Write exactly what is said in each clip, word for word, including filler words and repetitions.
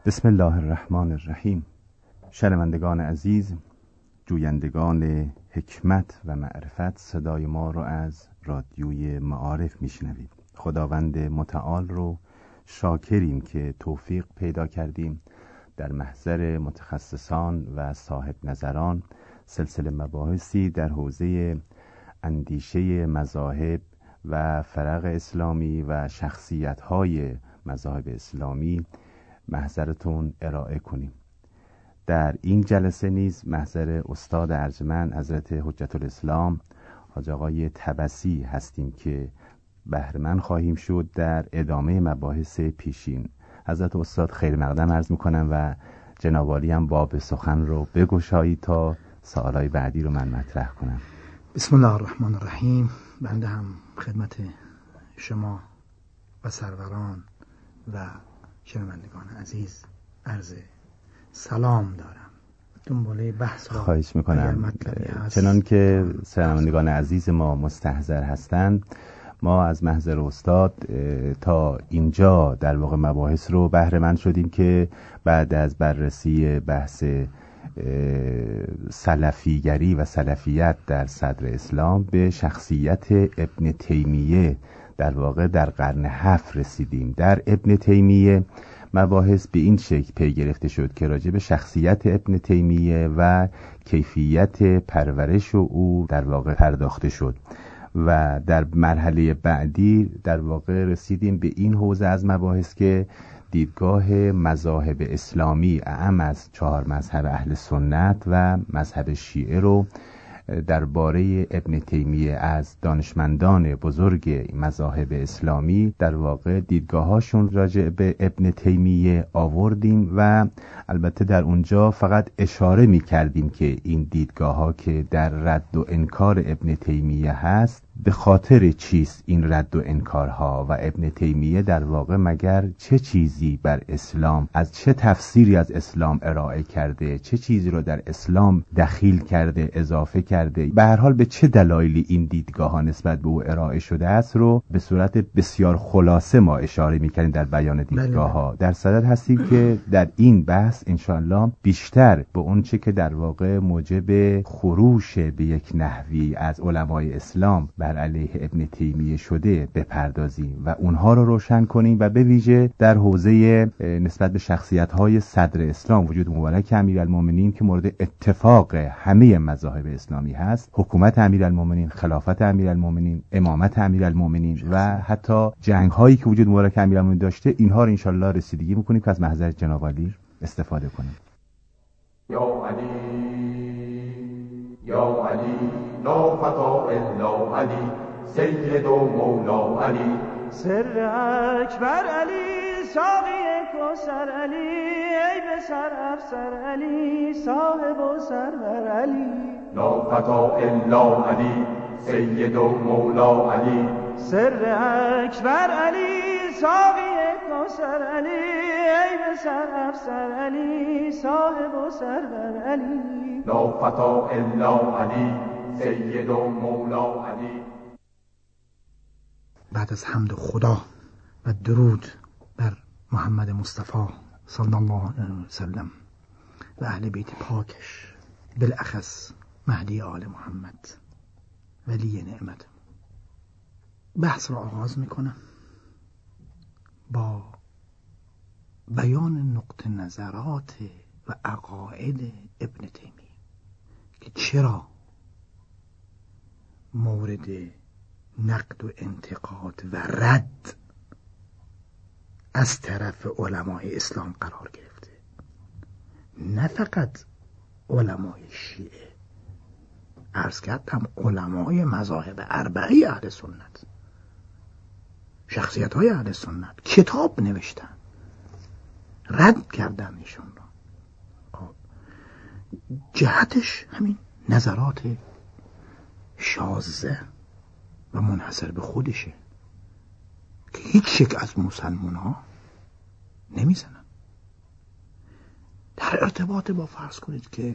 بسم الله الرحمن الرحیم. شنوندگان عزیز، جویندگان حکمت و معرفت، صدای ما رو از رادیوی معارف میشنوید. خداوند متعال رو شاکریم که توفیق پیدا کردیم در محضر متخصصان و صاحب نظران سلسله مباحثی در حوزه اندیشه مذاهب و فرق اسلامی و شخصیت‌های مذاهب اسلامی محضرتون ارائه کنیم. در این جلسه نیز محضر استاد ارجمند حضرت حجت الاسلام حاج آقای طبسی هستیم که بهره‌مند خواهیم شد در ادامه مباحث پیشین. حضرت استاد خیر مقدم عرض میکنم و جناب عالی هم باب سخن رو بگشایید تا سوالای بعدی رو من مطرح کنم. بسم الله الرحمن الرحیم. بنده هم خدمت شما و سروران و شنوندگان عزیز عرض سلام دارم. دنباله بحث را خواهش میکنم. چنان که شنوندگان عزیز ما مستحضر هستند، ما از محضر استاد تا اینجا در واقع مباحث رو بهره مند شدیم که بعد از بررسی بحث سلفیگری و سلفیت در صدر اسلام به شخصیت ابن تیمیه در واقع در قرن هفت رسیدیم. در ابن تیمیه مباحث به این شکل پی گرفته شد که راجع به شخصیت ابن تیمیه و کیفیت پرورش او در واقع پرداخته شد و در مرحله بعدی در واقع رسیدیم به این حوزه از مباحث که دیدگاه مذاهب اسلامی اعم از چهار مذهب اهل سنت و مذهب شیعه رو درباره ابن تیمیه از دانشمندان بزرگ مذاهب اسلامی در واقع دیدگاهاشون راجع به ابن تیمیه آوردیم و البته در اونجا فقط اشاره می کردیم که این دیدگاه ها که در رد و انکار ابن تیمیه هست به خاطر چیست این رد و انکارها و ابن تیمیه در واقع مگر چه چیزی بر اسلام، از چه تفسیری از اسلام ارائه کرده، چه چیزی رو در اسلام دخیل کرده، اضافه کرده، به هر حال به چه دلایلی این دیدگاه ها نسبت به او ارائه شده است رو به صورت بسیار خلاصه ما اشاره می‌کنیم در بیان دیدگاه ها. در صدد هستیم که در این بحث انشاءالله بیشتر به اون چه که در واقع موجب خروش به یک نحوی از علمای اسلام بر علیه ابن تیمیه شده بپردازیم و اونها رو روشن کنیم و به ویژه در حوزه نسبت به شخصیت‌های صدر اسلام، وجود مبارک امیرالمومنین که مورد اتفاق همه مذاهب اسلامی هست، حکومت امیرالمومنین، خلافت امیرالمومنین، امامت امیرالمومنین و حتی جنگ‌هایی که وجود مبارک امیرالمومنین داشته، اینها رو انشالله رسیدگی می‌کنیم که از محضر جناب عالی استفاده کنیم. یا علی یا علی لا فتا الا علی سید و مولا علی سر اکبر علی ساقی کوثر علی ای به سر افسر علی صاحب و سرور علی لا فتا الا علی سید و مولا علی سر اکبر علی ساقی کوثر علی ای به سر افسر علی صاحب و سرور علی لا فتا الا علی سید و مولا علی. بعد از حمد خدا و درود بر محمد مصطفی صلی الله علیه و سلم و اهل بیت پاکش، بالاخص مهدی آل محمد ولی نعمت، بحث را آغاز میکنم با بیان نقطه نظرات و عقاید ابن تیمیه که چرا مورد نقد و انتقاد و رد از طرف علمای اسلام قرار گرفته. نه فقط علمای شیعه، عرض کردم علمای مذاهب اربعه اهل سنت، شخصیت های اهل سنت کتاب نوشتن، رد کردن ایشون را. جهتش همین نظرات شاذه و منحصر به خودشه که هیچ یک از مسلمان ها نمیزنن. در ارتباط با فرض کنید که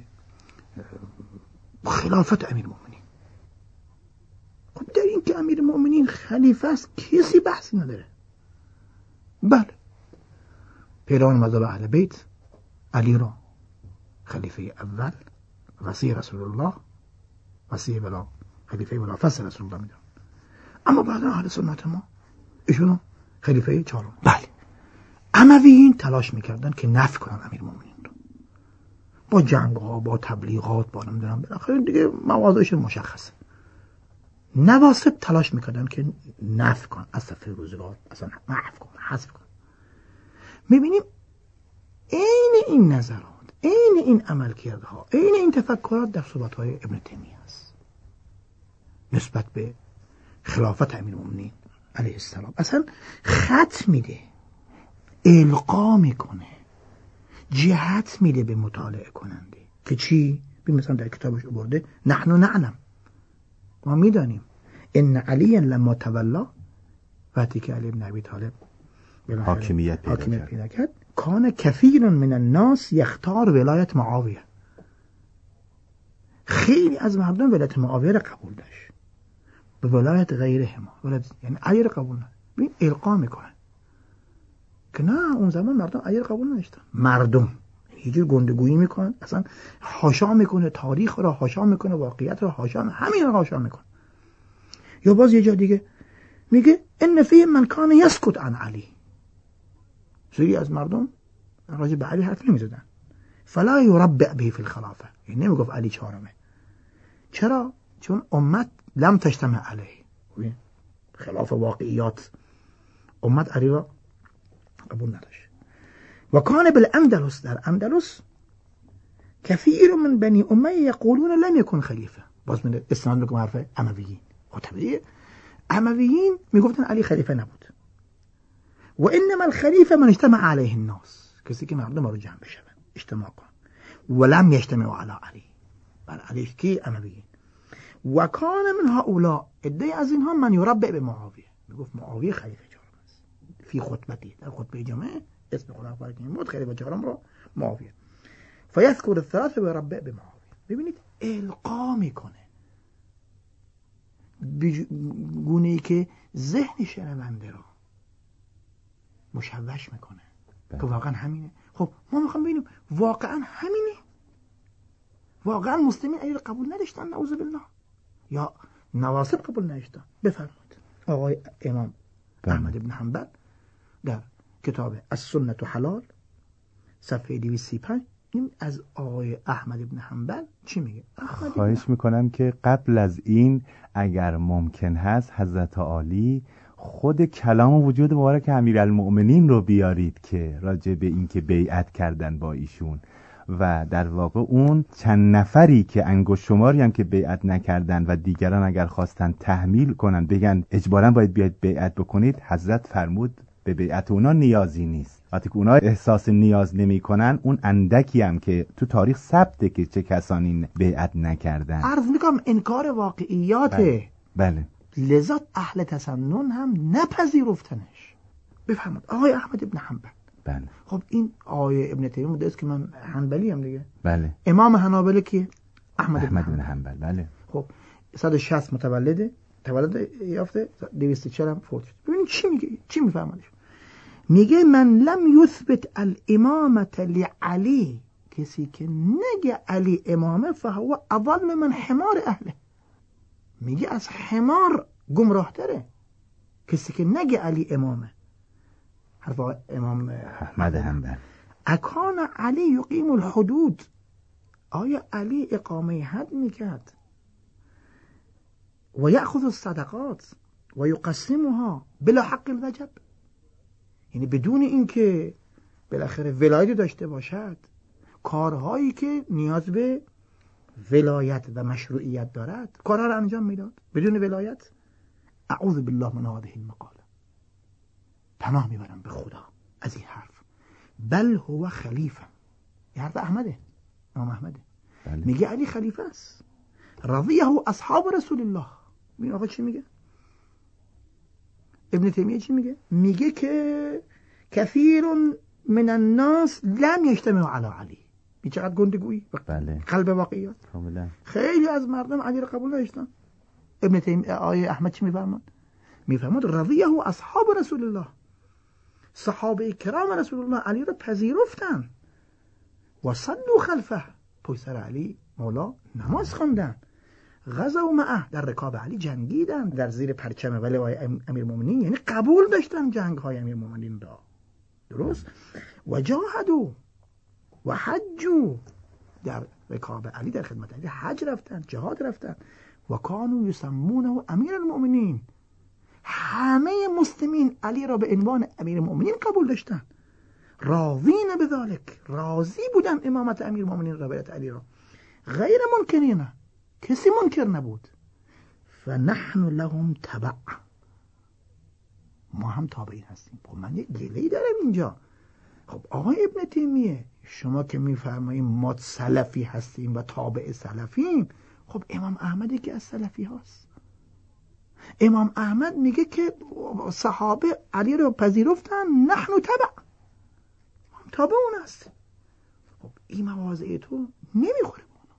خلافت امیر مومنین، خب در این که امیر مومنین خلیفه است کسی بحث نداره. بله پیروان مذهب اهل بیت علی را خلیفه اول، وصی رسول الله، وصی بلا خلیفه بلا فصل رسول الله میدونن. اما بعد اهل سنت ما ایشونو خلیفه چهارم. بله، امویین تلاش میکردن که نفی کنن امیرالمومنین رو با جنگ ها، با تبلیغات، با نمیدونم بالاخره دیگه مواضعش مشخصه. نواصب تلاش میکردن که نفی کنن، از صفحه روزگار اصلا محو کنن، حذف کنن. میبینیم عین این نظرات، عین این عملکردها، عین این تفکرات در صحبت‌های ابن تیمیه است نسبت به خلافت امیرالمومنین علیه السلام. اصلا خط میده، القا میکنه، جهت میده به مطالعه کننده که چی؟ ببین مثلا در کتابش آورده نحن نعلم، ما میدانیم ان علی لما تولا، وقتی که علی بن ابی طالب حاکمیت حاکمیت پیدا کرد، کان کثیر من الناس یختار ولایت معاویه، خیلی از مردم ولایت معاویه را قبول داشت به ولایت غیره ما، ولایت یعنی علی را قبول نداشت. ببین القا میکنه که نه، اون زمان مردم علی را قبول نداشتن. مردم یه جور گندگویی میکنن، اصلا حاشا میکنه، تاریخ را حاشا میکنه، واقعیت را حاشا، همین را حاشا میکنه. یا باز یه جا دیگه میگه ان فی من کان یسکت عن علی، سری از مردم راجع به علی حرف نمیزدن. فلا یربع به فی الخلافه، یعنی نمیگفت علی چهارمه. چرا؟ چون امت لم تجتمع علیه، خلاف واقعیات امت علی را قبول نداشت. و کان بالاندلس، در اندلس کثیر من بنی امیه یقولون لم یکن خلیفه، باز من استناد میکنم حرف امویین. خب طبیعیه امویین میگفتن علی خلیفه نبود. و انما الخلیفه من اجتمع علیه الناس، کسی که مردم رو جمع بشن اجتماع کن. ولم یجتمع علی علی، بل علی کی؟ امویین. و کان من هؤلاء، عده از اینها من یربع به معاویه، میگفت معاویه خلیفه چهارم است. فی خطبتی، در خطبه جمعه اسم خلفای بود خلیفه چهارم رو معاویه. فیذکر الثلاثه و یربع به معاویه. ببینید القا میکنه گونه ای که ذهن شنونده رو مشوش میکنه که واقعا همینه. خب ما میخوام ببینیم واقعا همینه، واقعا مسلمین علی قبول نداشتن نعوذ بالله، یا نواصب قبول نداشتن؟ بفرمایید آقای امام احمد بن حنبل در کتاب السنة حلال صفحه دویست و سی و پنج این از آقای احمد بن حنبل چی میگه؟ خواهش میکنم که قبل از این اگر ممکن هست حضرت عالی خود کلام و وجود مبارک امیرالمؤمنین رو بیارید که راجع به این که بیعت کردن با ایشون و در واقع اون چند نفری که انگشت شماری هم که بیعت نکردن و دیگران اگر خواستن تحمیل کنن بگن اجباراً باید بیاید بیعت بکنید، حضرت فرمود به بیعت اونا نیازی نیست. وقتی که اونا احساس نیاز نمی کنن، اون اندکی هم که تو تاریخ ثبته که چه کسانی بیعت نکردن. عرض میکنم انکار واقعیاته. بله, بله. لذا اهل تسنن هم نپذیرفتنش. بفرمایید آقای احمد بن حنبل. بله. خب این آقای ابن تیمیه بوده است که من حنبلی هم دیگه. بله. امام حنابلة که احمد, احمد بن, بن حنبل. بله. خب صد و شصت متولده، تولد یافته، دویست و چهل هم فوت شد. ببینید چی میگه، چی میفهمه؟ میگه من لم یثبت الامامت لعلی، کسی که نگه علی امامه فهو اضل من حمار اهله. میگه از حمار گمراه تره کسی که نگه علی امامه. حرف امام احمد حنبل. اکان علی یقیم الحدود، آیا علی اقامه حد میکرد؟ و یأخذ الصدقات و یقسمها بلا حق الوجب، یعنی بدون اینکه بالاخره ولایت داشته باشد کارهایی که نیاز به ولایت و مشروعیت دارد کارها را انجام میداد بدون ولایت؟ اعوذ بالله من هذه المقاله، پناه میبرم به خدا از این حرف. بل هو خلیفه، این حرف احمده، امام احمده. بله. میگه علی خلیفه است، رضیه اصحاب رسول الله. این آقا چی میگه؟ ابن تیمیه چی میگه؟ میگه که کثیر من الناس لم یجتمع علی علی. این چقدر گندگویی. بله. قلب واقعیات. کاملا. خیلی از مردم علی را قبول نداشتن. ابن تیمیه آیه احمد چی میفرماد؟ میفرماد رضیه اصحاب رسول الله. صحابه کرام رسول الله علی را پذیرفتن و صدوا خلفه، پشت سر علی مولا نماز خواندن. غزوا معه، در رکاب علی جنگیدن در زیر پرچم ولای امیرالمومنین، یعنی قبول داشتن جنگ های امیرالمومنین را. درست؟ و جاهدوا و حجوا، در رکاب علی در خدمت علی حج رفتن، جهاد رفتن. و کانوا یسمونه امیرالمومنین، همه مسلمین علی را به عنوان امیرالمومنین قبول داشتن. راضین بذلک، راضی بودن امامت امیرالمومنین را، ولایت علی را. غیر منکرین، کسی منکر نبود. فنحن لهم تبع، ما هم تابعین هستیم. خب من یک گله‌ای دارم اینجا. خب آقای ابن تیمیه، شما که میفرمایید ما سلفی هستیم و تابع سلفیم، خب امام احمدی که از سلفی هاست. امام احمد میگه که صحابه علی رو پذیرفتن، نحن تبع، تابع اون هستیم. خب این مواضع تو نمیخوره با اونا.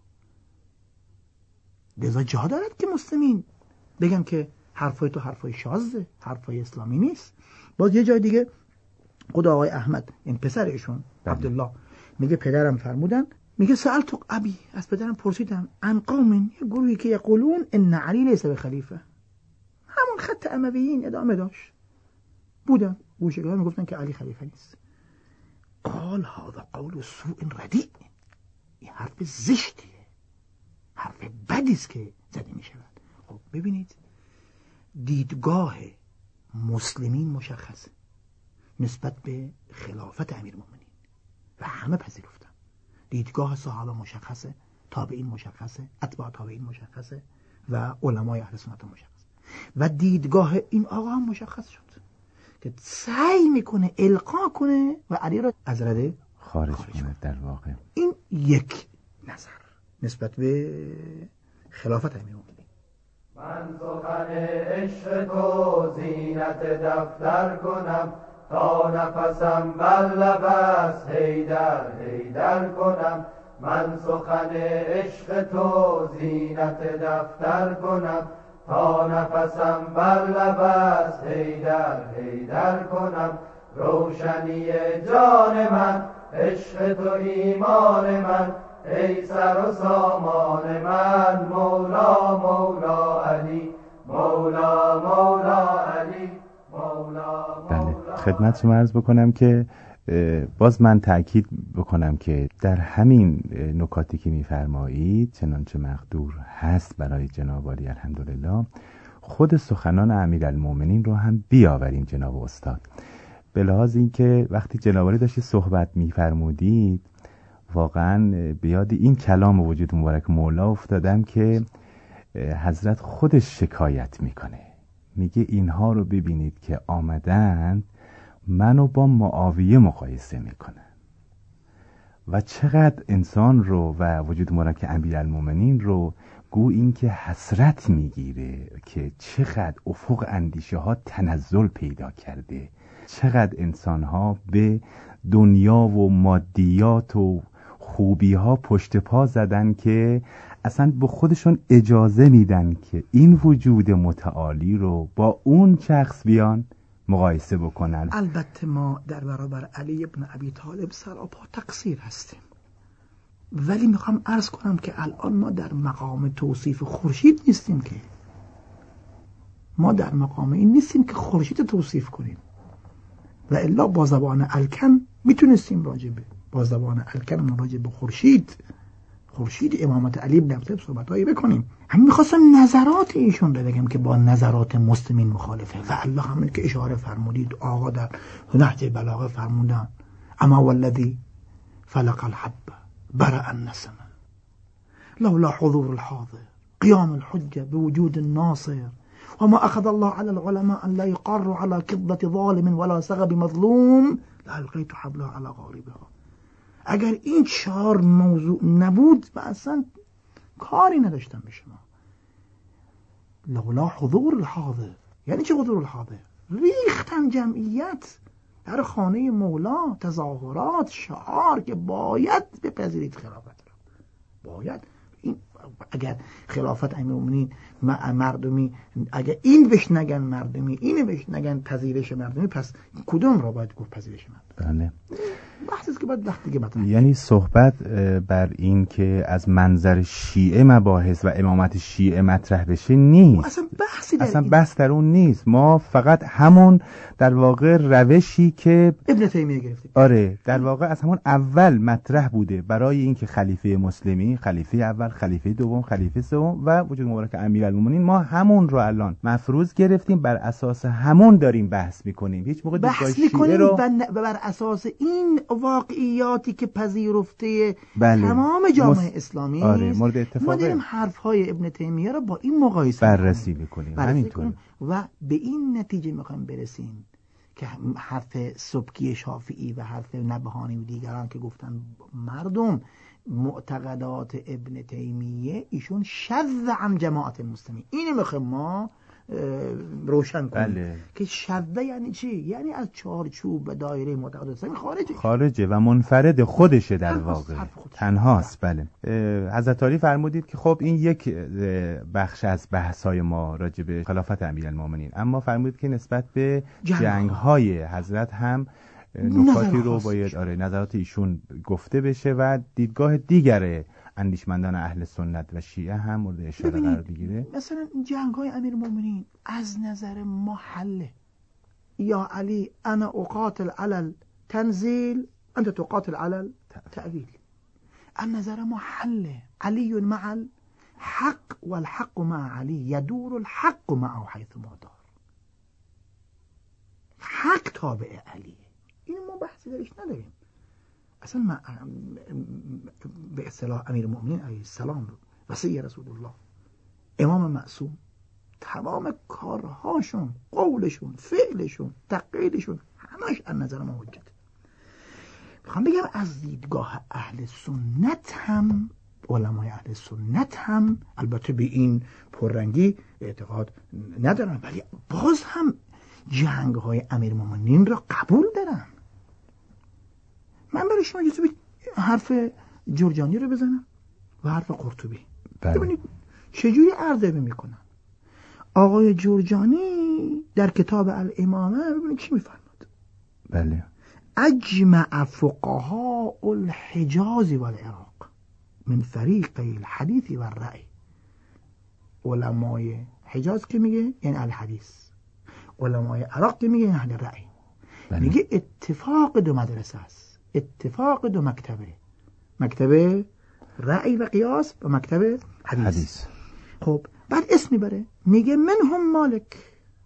لذا جا دارد که مسلمین بگن که حرفای تو حرفای شاذه، حرفای اسلامی نیست. باز یه جای دیگه خود آقای احمد، این پسر ایشون عبدالله، میگه پدرم فرمودن، میگه سألت ابی، از پدرم پرسیدم، عن قوم، یه گروهی که یقولون ان علی لیس بخلیفه، همون خط امویین ادامه داشت بودن، گوشگاه میگفتن که علی خلیفه نیست. قال هذا قول سوء ردیء، این حرف زشتیه، حرف بدیست که زده میشود. خب ببینید دیدگاه مسلمین مشخصه نسبت به خلافت امیرالمومنین و همه پذیرفتن. دیدگاه صحابه مشخصه، تابعین مشخصه، اتباع تابعین مشخصه و علمای اهل سنت مشخصه. و دیدگاه این آقا هم مشخص شد که سعی میکنه القا کنه و علی را از رده خارج, خارج کنه. در واقع این یک نظر نسبت به خلافت امیرالمومنین. من سخن عشق تو زینت دفتر کنم، تا نفسم بر لب است حیدر حیدر کنم. من سخن عشق تو زینت دفتر کنم، تا نفسم بر لب است حیدر حیدر کنم. روشنی جان من عشق تو ایمان من، ای سر و سامان من مولا مولا علی مولا مولا علی مولا مولا. بله، خدمت شما عرض بکنم که باز من تأکید بکنم که در همین نکاتی که می‌فرمایید چنانچه مقدور هست برای جناب عالی الحمدلله، خود سخنان امیرالمومنین رو هم بیاوریم جناب استاد. به لحاظ این که وقتی جناب عالی داشتی صحبت می‌فرمودید واقعا به یاد این کلام وجود مبارک مولا افتادم که حضرت خودش شکایت میکنه، میگه اینها رو ببینید که آمدن منو با معاویه مقایسه میکنن و چقدر انسان رو و وجود مبارک امیرالمومنین رو گو این که حسرت میگیره که چقدر افق اندیشه ها تنزل پیدا کرده، چقدر انسان ها به دنیا و مادیات و خوبی ها پشت پا زدن که اصلا به خودشون اجازه میدن که این وجود متعالی رو با اون شخص بیان مقایسه بکنن. البته ما در برابر علی ابن ابی طالب سراپا تقصیر هستیم، ولی میخوام عرض کنم که الان ما در مقام توصیف خورشید نیستیم، که ما در مقام این نیستیم که خورشید توصیف کنیم، و الا با زبان الکن میتونستیم راجبه با زبان الکن راجب به خورشید خورشید امامت علی ابن ابی طالب صحبتایی بکنیم. همین میخواستم نظرات ایشون رو بگم که با نظرات مسلمین مخالفه. و الله همین که اشاره فرمودید آقا در نهج بلاغه فرمودن اما والذی فلق الحب برأ النسمه لولا حضور الحاضر قيام الحجة بوجود الناصر وما أخذ الله على العلماء أن لا يقروا على كذبة ظالم ولا سغب مظلوم لألقيت حبلها على غاربها. اگر این چهار موضوع نبود و اصلا کاری نداشتم به شما. لولا حضور الحاضر، یعنی چه حضور الحاضر؟ ریختن جمعیت در خانه مولا، تظاهرات، شعار که باید بپذیرید خلافت را، باید. این اگر خلافت امیرالمومنین مردمی، اگر این بهش نگن مردمی، اینو بهش نگن پذیرش مردمی، پس کدوم را باید گفت پذیرش مردمی؟ بله. بحثی که باید وقت دیگه مطرح. یعنی صحبت بر این که از منظر شیعه مباحث و امامت شیعه مطرح بشه نیست. اصلا بحثی در اصلا این بحث در اون نیست. ما فقط همون در واقع روشی که ابن تیمیه گرفته، آره در واقع از همون اول مطرح بوده برای اینکه خلیفه مسلمین، خلیفه اول، خلیفه دوم، خلیفه سوم و وجود مبارک امیرالمومنین، ما همون رو الان مفروض گرفتیم، بر اساس همون داریم بحث میکنیم. هیچ موقع بحث میکنیم رو... و بر اساس این واقعیاتی که پذیرفته بله. تمام جامعه مس... اسلامی آره مورد اتفاقه. ما داریم حرفهای ابن تیمیه رو با این مقایسه بررسی میکنیم همینطور و به این نتیجه میخوایم برسیم که حرف سبکی شافعی و حرف نبهانی و دیگران که گفتن مردم معتقدات ابن تیمیه ایشون شذ عن جماعت المسلمین، اینو میخوایم ما روشن کنیم بله. که شذ یعنی چی؟ یعنی از چارچوب و دایره معتقدات اسلامی خارجه خارجه و منفرد خودشه در واقع تنهاست. بله. حضرت علی فرمودید که خب این یک بخش از بحث‌های ما راجع به خلافت امیرالمومنین، اما فرمودید که نسبت به جنگ‌های حضرت هم نکاتی رو باید آره نظرات ایشون گفته بشه و دیدگاه دیگره اندیشمندان اهل سنت و شیعه هم مورد اشاره قرار بگیره. مثلا جنگ‌های امیرالمومنین از نظر محله، یا علی انا اقاتل علی التنزیل انت تقاتل علی التأویل، از نظر محله علی مع الحق والحق مع علی يدور الحق معه حيث ما دار، حق تابع علی. این ما بحثی درش نداریم اصلا. ما به اصطلاح امیرالمومنین علیه السلام وصی رسول الله، امام معصوم، تمام کارهاشون، قولشون، فعلشون، تقلیدشون همش از نظر ما حجت. میخوام بگم از دیدگاه اهل سنت هم، علمای اهل سنت هم البته به این پررنگی اعتقاد ندارن، ولی باز هم جنگ های امیرالمومنین را قبول دارن. من برای شما یه حرف جرجانی رو بزنم و حرف قرطبی، ببینید چجوری عرضه میکنن. آقای جرجانی در کتاب الامامه ببینید چی میفرماد. بله. اجمع فقهاء الحجاز والعراق من فریق الحدیث و الرأی. علمای حجاز که میگه یعنی اهل حدیث، علمای عراق که میگه یعنی اهل رأی. بله. میگه اتفاق دو مدرسه است، اتفاق دو مکتبه، مکتبه رأی و قیاس و مکتبه حدیث. حدیث. خب بعد اسم میبره میگه منهم مالک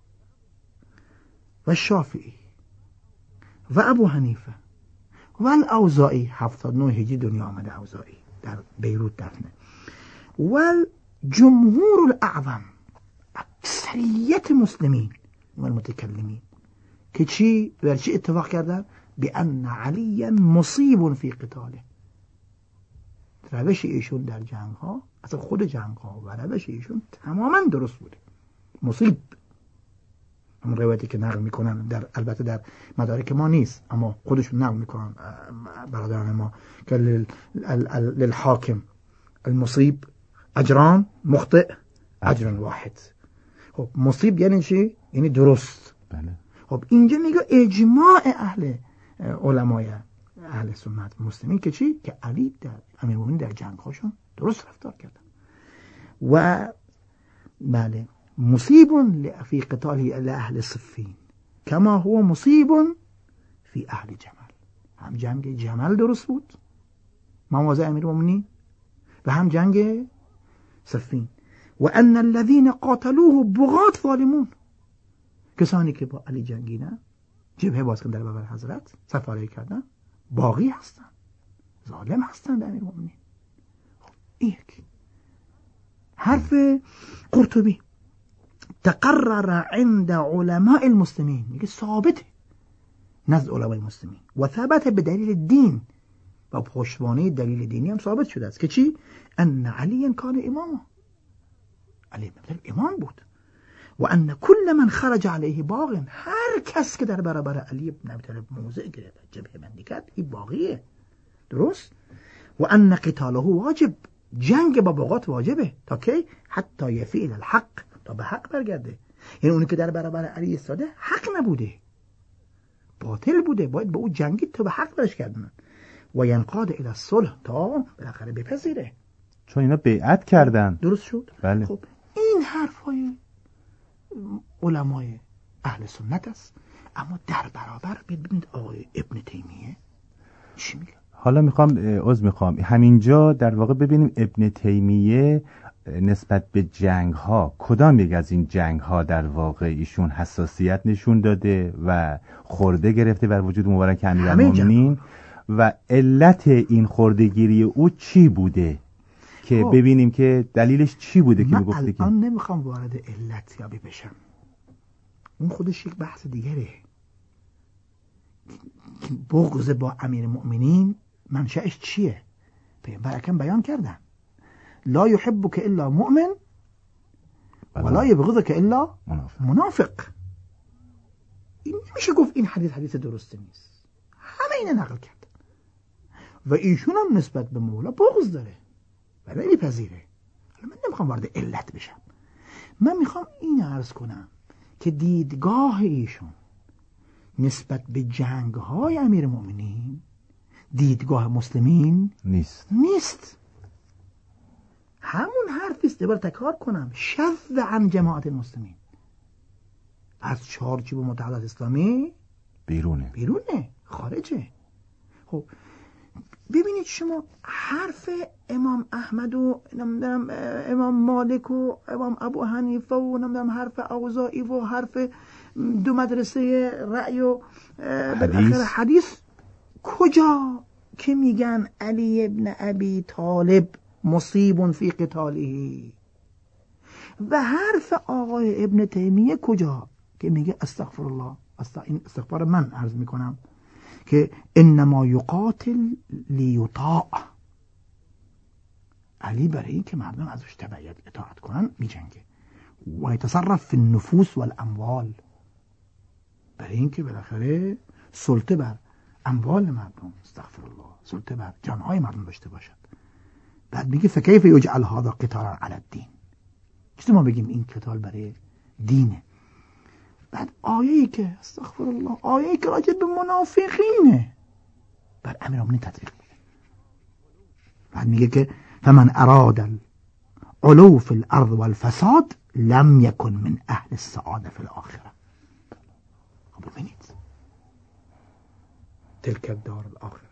و شافعی و ابو حنیفه و الاوزاعی، هفتاد و نه هجری دنیا آمده اوزاعی در بیروت دفنه، و جمهور الاعظم، اکثریت مسلمین و المتکلمین که چی بر چی اتفاق کردن؟ بأن علی مصیب فی قتاله. روش ایشون در جنگ ها، اصلا خود جنگ ها و روش ایشون تماما درست بوده. مصیب همون روایتی که نقل میکنن در البته در مدارک ما نیست اما خودشون نقل میکنن برادران ما که للحاکم المصیب اجران، مخطئ اجر واحد. خب مصیب یعنی چی؟ یعنی درست. بله. خب اینجا میگه اجماع اهل علمای اهل سنت مسلمین که چی؟ که علی در امیرالمومنین در جنگ هاشون درست رفتار کردن. و بله مصیب فی قتاله اهل صفین کما هو مصیب فی اهل جمل. هم جنگ جمل درست بود مواضع امیرالمومنین و هم جنگ صفین. و ان الذين قاتلوه بغات ظالمون، کسانی که با علی جنگیدن، جبهه باز کردن در برابر حضرت، سفاره‌ای کردن، باغی هستن، ظالم هستن به امیرالمومنین. خب یک حرف قرطبی تقرر عند علماء المسلمین، میگه ثابته نزد علمای مسلمین و ثبت به دلیل دین و پشتوانه دلیل دینی هم ثابت شده است که چی؟ ان علی کان اماما، علی امام بود. و ان کل من خرج علیه باغ، هر کس که در برابر علی بن ابی طالب موضع گرفت، جبهه بندی کرد، این باغیه. درست؟ و ان قتاله واجب، جنگ با بغات واجبه تا کی؟ حتی یفعل الحق، تا به حق برگرده. یعنی اونی که در برابر علی ایستاده حق نبوده، باطل بوده، باید به او جنگید تا به حق برش کردن و ینقاد الی الصلح، تا بالاخره بپذیره، چون اینا بیعت کردن. درست شد؟ بله. خب این حرفای علمای اهل سنت است، اما در برابر ببینید آقای ابن تیمیه چی میگه. حالا میخوام عذر میخوام همینجا در واقع ببینیم ابن تیمیه نسبت به جنگ ها کدام یک از این جنگ ها در واقع ایشون حساسیت نشون داده و خورده گرفته بر وجود مبارک امیرالمومنین و علت این خوردهگیری او چی بوده که خب. ببینیم که دلیلش چی بوده که میگفته که من الان نمیخوام وارد علت یابی بشم، اون خودش یک بحث دیگره. بغض با امیرالمومنین منشأش چیه؟ پیغمبر اکرم بیان کردن لا يحبك الا مؤمن ولا يبغضك الا منافق. منافق. این نمیشه گفت این حدیث حدیث درسته نیست، همه اینه نقل کردن و ایشون هم نسبت به مولا بغض داره و نمیپذیره. من نمیخوام وارد علت بشم، من میخوام این عرض کنم که دیدگاه ایشون نسبت به جنگ های امیرالمومنین دیدگاه مسلمین نیست نیست همون حرفی است. دوباره تکرار کنم، شذ عن جماعت المسلمین، از چارچوب متحدث اسلامی بیرونه بیرونه خارجه. خب ببینید شما حرف امام احمد و نمیدونم امام مالک و امام ابو حنیفه و نمیدونم حرف اوزاعی و حرف دو مدرسه رأی و بالاخره حدیث کجا که میگن علی ابن ابی طالب مصیب فی قتاله، و حرف آقای ابن تیمیه کجا که میگه استغفر الله، این استغفار من عرض میکنم که انما یقاتل لیطاع، علی برای این که مردم ازش تبعیت اطاعت کنن میجنگه و یتصرف فی النفوس والاموال، برای این که بالاخره سلطه بر اموال مردم، استغفر الله، سلطه بر جانهای مردم داشته باشد. بعد میگه فکیف یجعل هذا قتالا علی الدین، چطور ما بگیم این قتال برای دینه؟ بعد آیه‌ای که استغفر الله، آیه‌ای که راجع به منافقینه بر امیرالمومنین تطبیق میده. بعد میگه که فمن اراد العلو فی الارض والفساد لم یکن من اهل السعاده فی الاخره. خب ببینید تلک الدار الاخره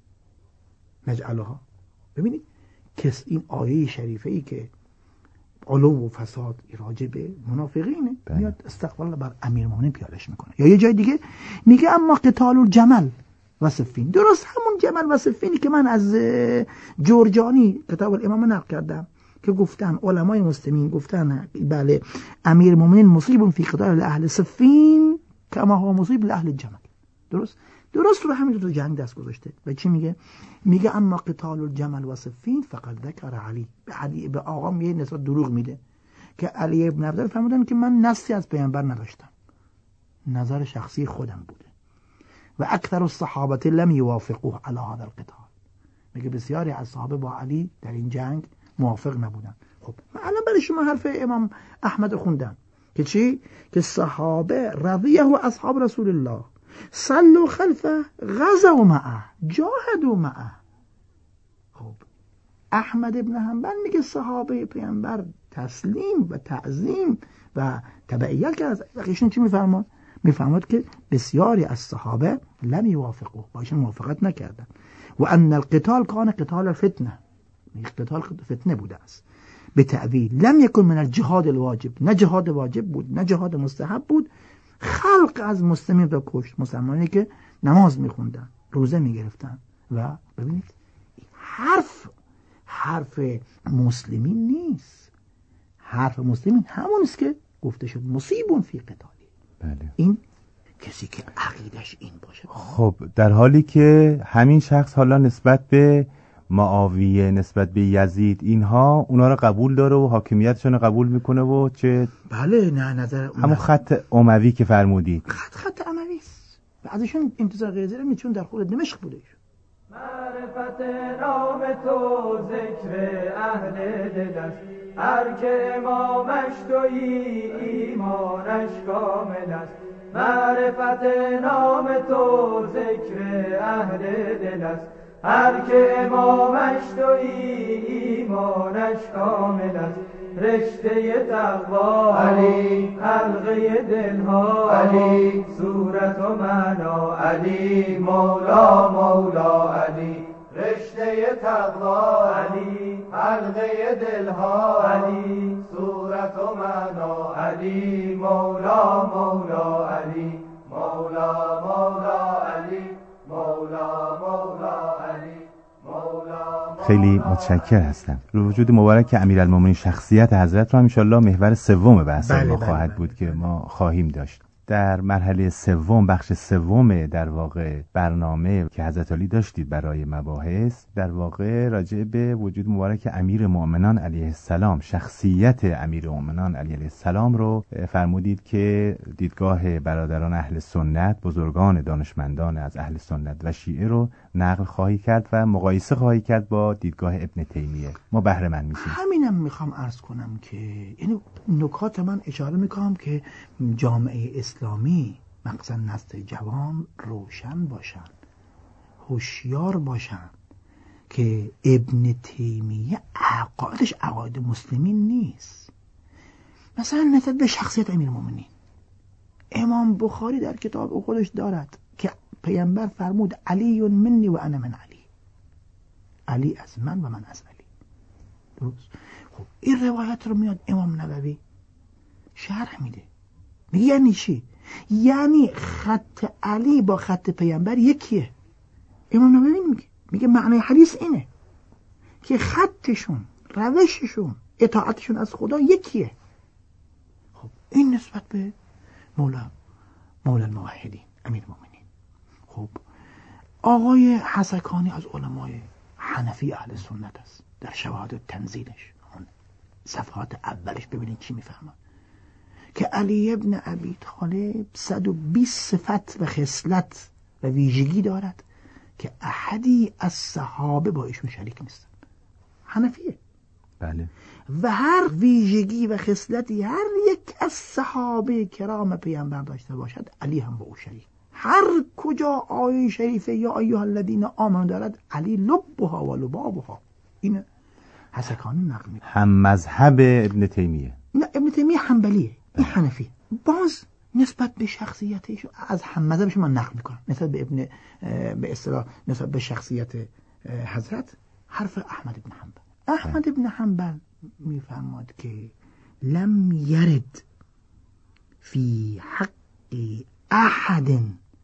نجعلها، ببینید کس این آیه شریفه ای که علو و فساد راجع به منافقینه میاد استغفر الله بر امیرالمومنین پیادهش میکنه. یا یه جای دیگه میگه اما قتال الجمل و صفین، درست همون جمل و صفینی که من از جورجانی کتاب الامام نقل کردم که گفتن علمای مسلمین گفتن بله امیرالمومنین مصیب فی قتال اهل صفین کما هو مصیب لاهل الجمل. درست درست رو همین دو جنگ دست گذاشته. و چی میگه؟ میگه اما قتال الجمل و صفین فقط ذکر علی، به علی به آقا میگه نسبت دروغ میده که علی ابن ابی طالب فرمودن که من نصی از پیامبر نداشتم، نظر شخصی خودم بوده و اکثر الصحابه لم يوافقوه على هذا القتال، میگه بسیاری از صحابه با علی در این جنگ موافق نبودن. خب من الان برای شما حرف امام احمد خوندم که چی؟ که صحابه رضیه و اصحاب رسول الله صلوا خلفه غزوا معه جاهدوا معه. خب احمد ابن حنبل میگه صحابه پیامبر تسلیم و تعظیم و تبعیت کرد. ایشون چی میفرماد؟ میفرماد که بسیاری از صحابه لم یوافقوا، با ایشون موافقت نکردن و ان القتال کان قتال الفتنه، قتال فتنه بوده است به تعویل لم یکن من الجهاد الواجب، نه جهاد واجب بود نه جهاد مستحب بود. خلق از مسلمین را کشت، مسلمانی که نماز میخوندن روزه میگرفتن. و ببینید حرف حرف مسلمین نیست، حرف مسلمین همون است که گفته شد مصیبون فی قتالی. بله. این کسی که عقیدش این باشه. خب در حالی که همین شخص حالا نسبت به معاویه، نسبت به یزید، اینها اونا رو قبول داره و حاکمیتشون رو قبول میکنه و چه بله نه نظر همون خط اموی که فرمودید، خط خط اموی است و ازشون انتظار غیر زیرا میچون در خود دمشق بوده ایشون معرفت نام تو ذکر اهل دل است، هر که امامش تویی ایمانش کامل است. معرفت نام تو ذکر اهل دل است، هر که امامش تویی ایمانش کامل است. رشته تقوا علی، حلقه دلها علی، صورت و معنا علی، مولا مولا علی. رشته تقوا علی، حلقه دلها علی، صورت و معنا علی، مولا مولا علی، مولا مولا علی، مولا مولا علی. خیلی متشکر هستم. رو وجود مبارک امیرالمومنین شخصیت حضرت رو ان شاءالله محور سوم بحث ما بله خواهد بله بود بله. که ما خواهیم داشت. در مرحله سوم، بخش سوم در واقع برنامه که حضرت علی داشتید برای مباحث، در واقع راجع به وجود مبارک امیر مؤمنان علیه السلام، شخصیت امیر مؤمنان علیه السلام رو فرمودید که دیدگاه برادران اهل سنت، بزرگان دانشمندان از اهل سنت و شیعه رو نقل خواهی کرد و مقایسه خواهی کرد با دیدگاه ابن تیمیه. ما بهره مند میشیم. همینم میخوام عرض کنم که یعنی نکات من اشاره میکنم که جامعه اسلامی مخصوصا نسل جوان روشن باشن، هوشیار باشن که ابن تیمیه عقایدش عقاید مسلمین نیست. مثلا نسبت به شخصیت امیرالمومنین، امام بخاری در کتاب خودش دارد که پیامبر فرمود علی منی و انا من علی، علی از من و من از علی. درست؟ خب این روایت رو میاد امام نووی شرح میده، میگه یعنی چی؟ یعنی خط علی با خط پیامبر یکیه. امام نووی میگه میگه معنی حدیث اینه که خطشون، روششون، اطاعتشون از خدا یکیه. خب این نسبت به مولا مولا الموحدین امیرالمومنین. خب آقای حسکانی از علمای حنفی اهل سنت است. در شواهد تنزیلش اون صفحات اولش ببینید چی میفهمه که علی ابن ابی طالب صد و بیست صفت و خصلت و ویژگی دارد که احدی از صحابه با ایشون شریک نیستن. حنفیه. بله. و هر ویژگی و خصلتی هر یک از صحابه کرام پیامبر داشته باشد، علی هم با او شریک. هر کجا آیه شریفه یا ایها الذین آمنوا دارد، علی لبها و لبابها. این حسکانی نقل میکنه. هم مذهب ابن تیمیه. نه ابن تیمیه حنبلیه، این حنفی. باز نسبت به شخصیتش از هم مذهبش من نقل میکنم. نسبت به ابن به اصطلاح نسبت به شخصیت حضرت حرف احمد ابن حنبل. احمد ابن حنبل میفرماد که لم یرد فی حق احد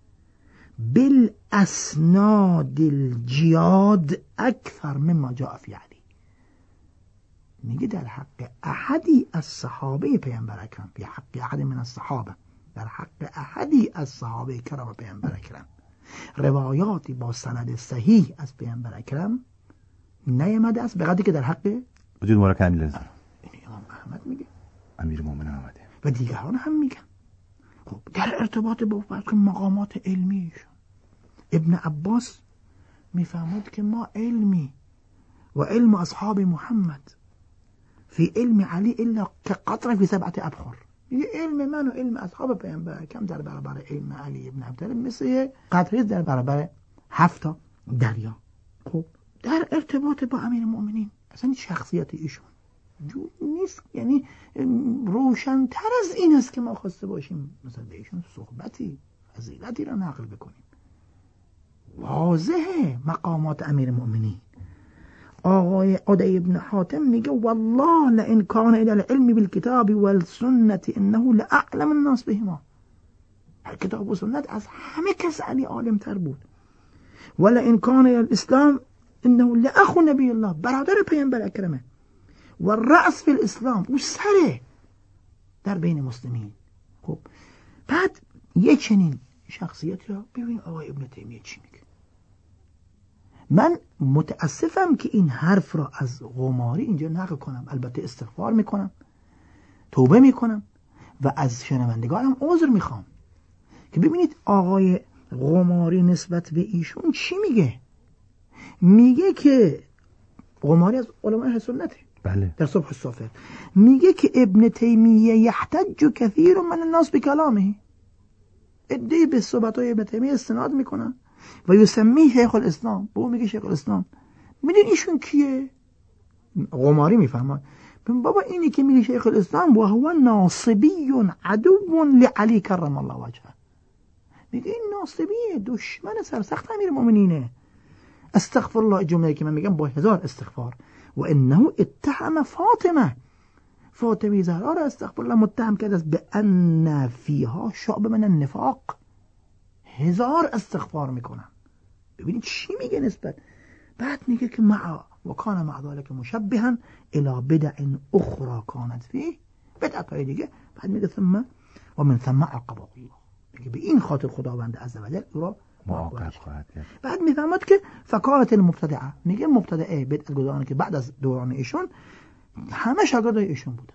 بالاسناد الجیاد اکثر مما جاء فی علی. میگه در حق احدی از صحابه پیامبر اکرم، فی حق احد من الصحابه، در حق احدی از صحابه کرام پیامبر اکرم روایاتی با سند صحیح از پیامبر اکرم نیامده است به قدری که در حق وجود مبارک امیر رضا این امام احمد میگه، امیر مومنین آمده و دیگران هم میگن. خب در ارتباط با مقامات علمیشون ابن عباس میفهمد که ما علمی و علم اصحاب محمد فی علم علی الا که قطره فی سبعت ابحر. میگه علم من و علم اصحاب پیامبر کم در برابر علم علی ابن ابی مثل قطره در برابر هفت دریا. خب در ارتباط با امیر المؤمنین اصلا شخصیت ایشون جو نیست، یعنی روشن‌تر از این است که ما خواسته باشیم مثلا به ایشون صحبتی فضیلتی را نقل بکنیم. واضحه مقامات امیر المؤمنین. آقای عدی ابن حاتم میگه والله لئن کان الی العلم بالکتاب والسنه انه لاعلم الناس بهما. کتاب و سنت از همه کس علی عالم تر بود. ولئن کان الی الاسلام انه لاخ نبی الله، برادر پیامبر اکرمه. و رأس فی الاسلام، او سره در بین مسلمین. خب بعد یه چنین شخصیت را ببین آقای ابن تیمیه چی میگه. من متاسفم که این حرف را از غماری اینجا نقل کنم، البته استغفار میکنم، توبه میکنم و از شنوندگانم عذر میخوام که ببینید آقای غماری نسبت به ایشون چی میگه. میگه که قماری از علماء اهل سنته بله. در صبح الصافات میگه که ابن تیمیه یحتج کثیر من الناس بکلامه، ادعی به صحبت‌های ابن تیمیه استناد میکنن و یسمی شیخ الاسلام، به اون میگه شیخ الاسلام. میدونی ایشون کیه؟ قماری میفهمه بابا اینی که میگه شیخ الاسلام و هو ناصبی عدو لعلی کرم الله وجهه، میگه این ناصبیه، دشمن سرسخت امیرالمومنینه. استغفر الله، جمله که من میگم با هزار استغفار. و انه اتهم فاطمه، فاطمه زهرا را استغفر الله متهم کرده است به ان فیها شعب من النفاق. هزار استغفار میکنن. ببینید چی میگه نسبت. بعد میگه که مع و کان مع ذلك مشبها الى بدع اخرى كانت فيه، بدعت های دیگه. بعد میگه ثم و من ثم عقبه الله، میگه به این خاطر خداوند عزوجل او را معاقب خواهد کرد. بعد میفهمد که فکانت المبتدعه، میگه مبتدعه بدعت گذاران که بعد از دوران ایشون همه شاگردای ایشون بودن،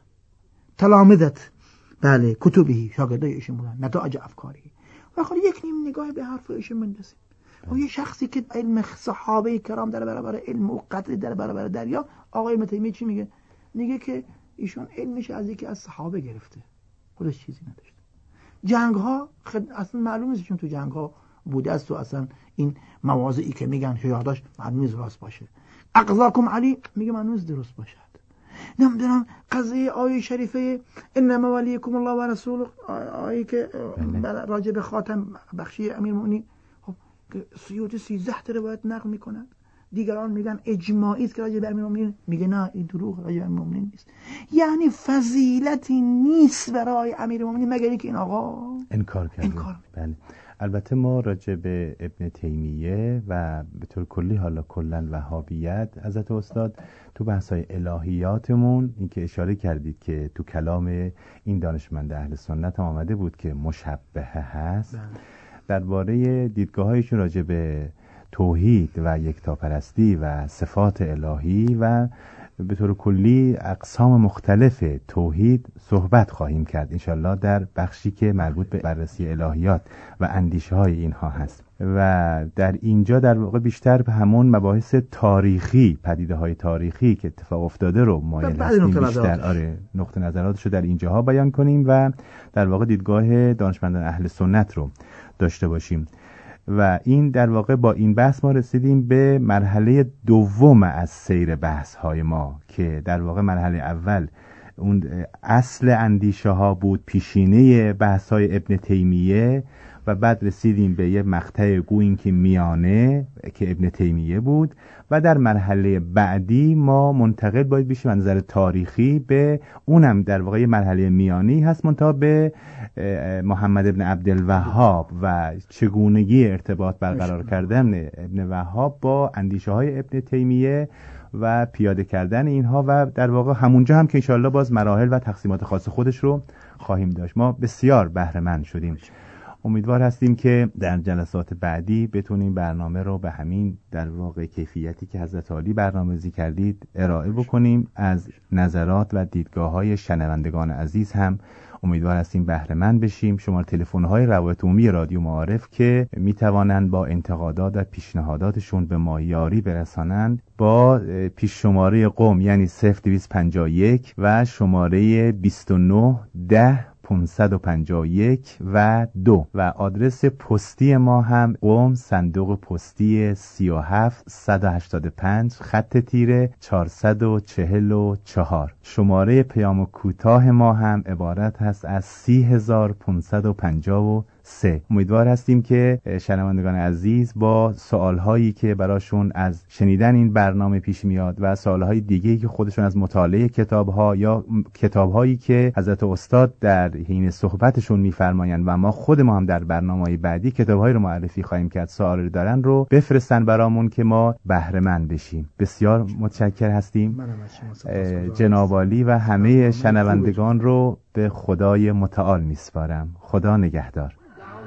تلامذت بله کتبی شاگردای ایشون بودن، نتایج افکاری. و خب یک نیم نگاه به حرف ایشون بندازیم. و یه شخصی که علم صحابه کرام در برابر علم و قدر در برابر دریا، آقای ابن تیمیه چی میگه؟ میگه که ایشون علمش از یکی از صحابه گرفته، خودش چیزی نداشته. جنگ ها خد... اصلا معلوم نیست چون تو جنگ ها بوده است و اصلا این مواضعی که میگن شجاعتش معلوم نیست راست باشه. اقضاکم علی میگه معلوم نیست درست باشد. نمیدونم قضیه آیه شریفه انما ولیکم الله و رسوله، آیه که راجع به خاتم بخشی امیرالمومنین، خب سیوطی سیزده تا روایت نقل میکنن. دیگران میگن اجماعی است که راجع به امیرالمومنین، میگه نه این دروغ، راجع به امیرالمومنین نیست. یعنی فضیلتی نیست برای امیرالمومنین مگر اینکه این آقا انکار کرده. انکار. بله. البته ما راجع به ابن تیمیه و به طور کلی حالا کلا وهابیت حضرت استاد تو بحث‌های الهیاتمون این که اشاره کردید که تو کلام این دانشمند اهل سنت هم آمده بود که مشبهه هست. درباره دیدگاه‌هایشون راجع به توحید و یکتاپرستی و صفات الهی و به طور کلی اقسام مختلف توحید صحبت خواهیم کرد انشالله در بخشی که مربوط به بررسی الهیات و اندیشه های اینها هست. و در اینجا در واقع بیشتر به همون مباحث تاریخی، پدیده های تاریخی که اتفاق افتاده رو مایل هستیم بیشتر آره نقطه نظراتشو در اینجاها بیان کنیم و در واقع دیدگاه دانشمندان اهل سنت رو داشته باشیم. و این در واقع با این بحث ما رسیدیم به مرحله دوم از سیر بحث های ما که در واقع مرحله اول اون اصل اندیشه ها بود، پیشینه بحث های ابن تیمیه، و بعد رسیدیم به یه مقطع گوییم که میانه که ابن تیمیه بود. و در مرحله بعدی ما منتقل باید بشیم از نظر تاریخی به اونم در واقع یه مرحله میانی هست منتها به محمد ابن عبدالوهاب و چگونگی ارتباط برقرار کردن ابن وهاب با اندیشه های ابن تیمیه و پیاده کردن اینها و در واقع همونجا هم که انشاءالله باز مراحل و تقسیمات خاص خودش رو خواهیم داشت. ما بسیار بهره مند شدیم. امیدوار هستیم که در جلسات بعدی بتونیم برنامه رو به همین در واقع کیفیتی که حضرت عالی برنامه‌ریزی کردید ارائه بکنیم. از نظرات و دیدگاه‌های شنوندگان عزیز هم امیدوار هستیم بهره مند بشیم. شماره تلفن‌های روابط عمومی رادیو معارف که میتوانند با انتقادات و پیشنهاداتشون به ما یاری برسانند با پیش شماره قم یعنی صفر دویست و پنجاه و یک و شماره بیست و نه ده پانصد و پنجاه و یک و دو و آدرس پستی ما هم قم صندوق پستی سی و هفت صد و هشتاد و پنج خط تیره چهارصد و چهل و چهار. شماره پیام کوتاه ما هم عبارت هست از سی هزار پانصد و پنجاه و سه. امیدوار هستیم که شنوندگان عزیز با سوالهایی که براشون از شنیدن این برنامه پیش میاد و سوالهای دیگه‌ای که خودشون از مطالعه کتاب‌ها یا کتاب‌هایی که حضرت استاد در حین صحبتشون می‌فرمایند و ما خود ما هم در برنامه‌های بعدی کتاب‌هایی رو معرفی خواهیم کرد سوال دارن رو بفرستن برامون که ما بهره مند بشیم. بسیار متشکر هستیم. جناب عالی و همه شنوندگان رو به خدای متعال میسپارم. خدا نگهدار.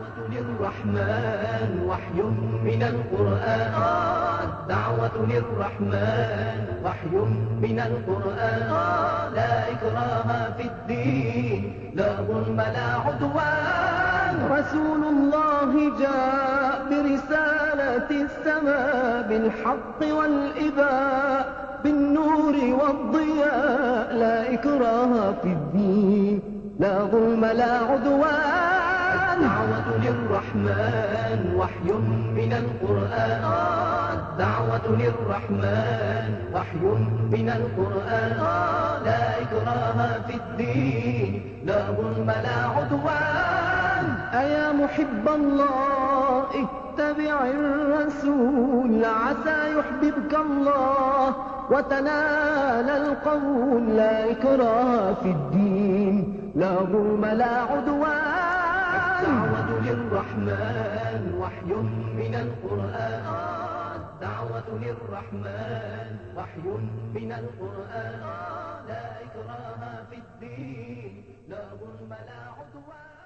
للرحمن وحي من القرآن دعوة للرحمن وحي من القرآن لا إكراه في الدين لا ظلم لا عدوان رسول الله جاء برسالة السماء بالحق والإباء بالنور والضياء لا إكراه في الدين لا ظلم لا عدوان الدعوة للرحمن وحي من القرآن الدعوة للرحمن وحي من القرآن لا إكراه في الدين لا ظلم لا عدوان أيا محب الله اتبع الرسول عسى يحببك الله وتنال القول لا إكراه في الدين لا ظلم لا عدوان الدعوة للرحمن وحي من القرآن الدعوة للرحمن وحي من القرآن لا إكراه في الدين لا ظلم لا عدوان